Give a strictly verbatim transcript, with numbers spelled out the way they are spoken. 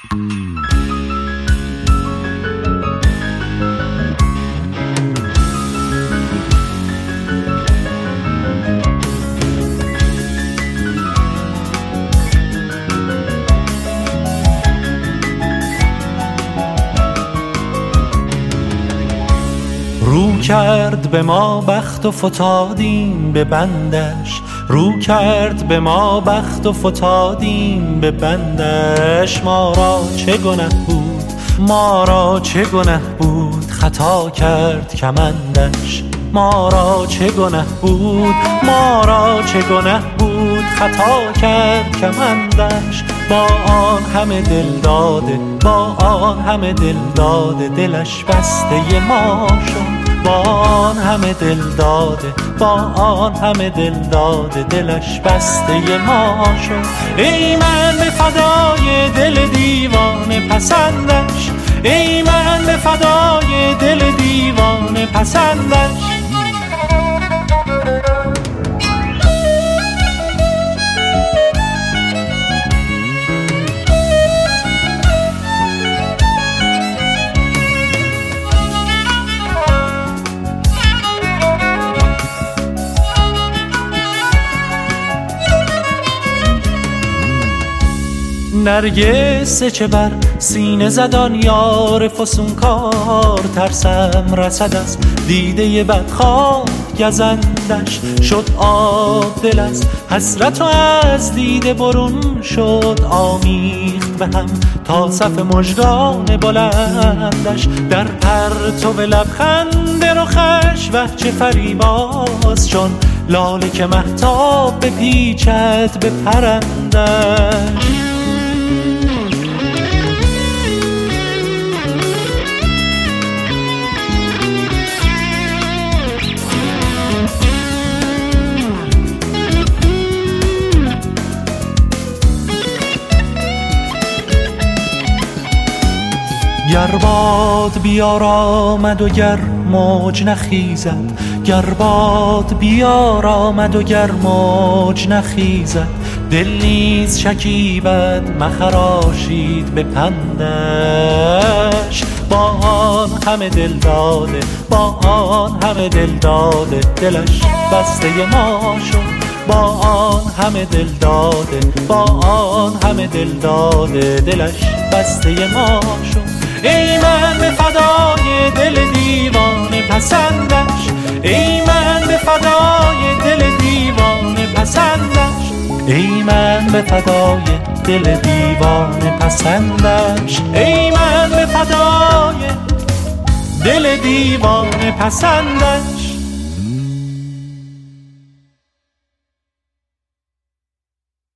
رو کرد به ما بخت و فتادیم به بندش، رو کرد به ما بخت و فتادیم به بندش. ما را چه گنه بود، ما را چه گنه بود، خطا کرد کمندش. ما را چه گنه بود، ما را چه گنه بود، خطا کرد کمندش. با آن همه دل داده، با آن همه دل داده، دلش بسته ما شد. با آن همه دل داده، با آن همه دل داده، دلش بسته ما شد. ای من به فدای دل دیوانه پسندش، ای من به فدای دل دیوانه پسندش. نرگس چه بر سینه زدان یار فسونکار، ترسم رسد از دیده بدخواه گزندش. شد آب دل از حسرت و از دیده برون شد، آمیخت به هم تا صف مژگان بلندش. در پرتو لبخند رخش وحچه فریباز، چون لاله که مهتاب بپیچد به پرندش. گر باد بیار آمد و گر موج نخیزد، گر باد بیار آمد و گر موج نخیزد، دل نیز شکیبد مخراشید به پندش. با آن همه دل داده، با آن همه دل داده، دلش بسته ما شد. با آن همه دل داده، با آن همه دل داده، دلش بسته ما شد. ای من به فدای دل دیوانه پسندش، ای من به فدای دل دیوانه پسندش، ای من به فدای دل دیوانه پسندش، ای من به فدای دل دیوانه پسندش.